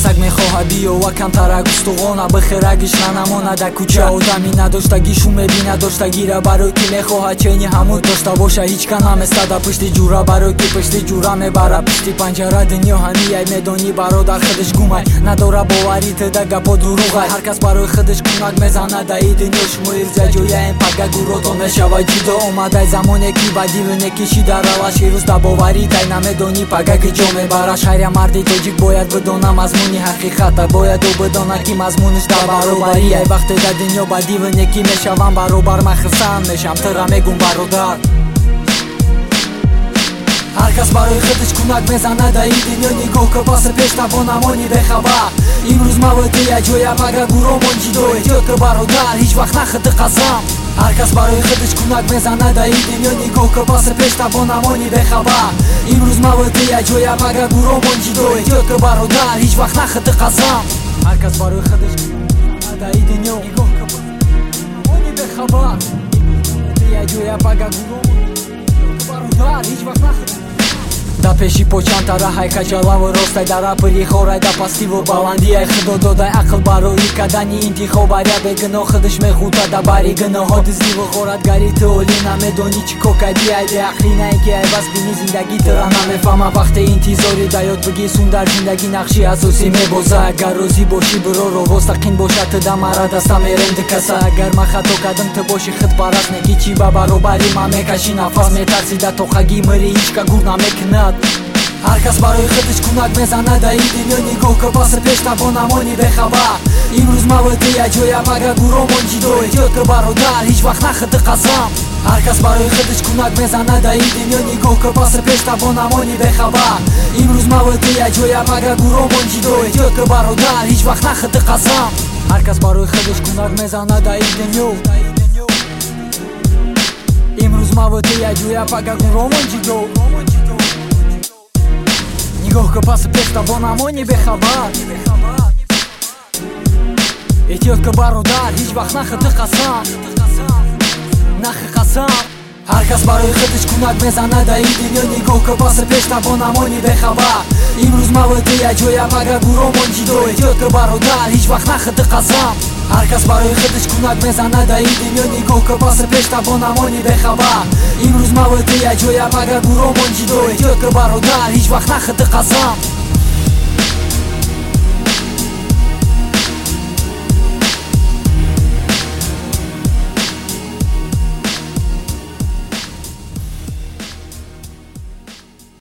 саг мехоҳад биёва камтара гуфтуғона бихирагиш нанамона дар кӯча одами надоштагишу мебина доштагира барои ки мехоҳад чени ҳамуд дошта боша ҳичка наместада пишти ҷура барои ки пишти ҷура мебара пишти панҷара дунё ҳамияй медонӣ бародар худиш гумай надора боварӣ теда гапо дуруғай ҳар кас барои худиш кунак мезанада и дунё шумоир ҷаҷояем пага гурото мешавад ҷудо омадай замоне ки ба дивне кишида раваш ирӯз да боварӣ тай намедонӣ пага ки ҷо мебара шаҳря марди тоҷик бояд бидона мазмуни ҳақиқата бояд ӯ бидона ки мазмуниш дар баробарӣ ай вақте дар дунё ба дивне ки мешавам баробар ман хирсан мешам тира мегум бародар ҳар кас барои худиш кунак мезанада и дунё нигоҳ ки паси пеш табонамони бехабар имрӯз маводи яҷоя пага гуромон ҷидо эҳтиёт ки бародар ҳеҷ вақт нахиди қасам ҳар кас барои худиш кунак мезанада и дунё нигоҳ ки паси пеш табонамони бехабар имрӯз маводи яҷоя пага гуромон ҷидо эҳтиёт ки бародар ҳеҷ вақт нахиди қасам ҳар кас барои худиш мезанада и дунё нигоҳ ки паси пеш табонамони бехабар яҷоя пага гуромон ҷидо бародар ҳеҷ вақт нахиди да пеши почан тара ҳай каҷалаву ростай дар апри хорай да пастиву баландияй худо додай ақл барои кардани интихоб аря бегуноҳ худиш мехӯта да бари гуноҳо диздиву ғоратгари ту олӣ намедонӣ чӣ ко кардӣ ай беақлинаи ки ай бас бини зиндагӣ тира намефаҳма вақте интизори да ёд бигисун дар зиндагӣ нақши асосӣ мебоза агар розӣ бошӣ бироро востақин бошад ту да мара даста меренди каса агар ман хато кардам ту боши худпараст неги чӣ ба баробари ман мекашӣ нафас метарсӣ да тоқагӣ мири ҳичка гур намекунад ҳар кас барои худиш кунак мезанада и дунё нигоҳ ки паси пеш табонамони бехабар имрӯз маводи яҷоя пага гуромон ҷидо эҳтиёт ки бародар ҳеҷ вақт нахиди қасам ҳар кас барои худиш кунак мезанада и дунё нигоҳ ки паси пеш табонамони бехабар имрӯз маводи яҷоя пага гуромон ҷидо эҳтиёт ки бародар ҳеҷ вақт нахиди қасам ҳар кас барои худиш кунак мезанада и дунё имрӯз маводи яҷоя пага гуромон ҷидо нигоҳ ки паси пеш табонамони бехабар эҳтиёт ки бародар ҳеҷ вақт нахиди қасам нахи қасам ҳар кас барои худиш кунак мезанада и дунё нигоҳ ки паси пеш табонамони бехабар имрӯз маводи яҷоя пага гуромон ҷидо эҳтиёт ки бародар ҳеҷ вақт нахиди қасам ҳар кас барои худиш кунак мезанада и дунё нигоҳ ки паси пеш табонамони бехабар имрӯз маводи яҷоя пага гуромон ҷидо эҳтиёт ки бародар ҳеҷ вақт нахиди қасам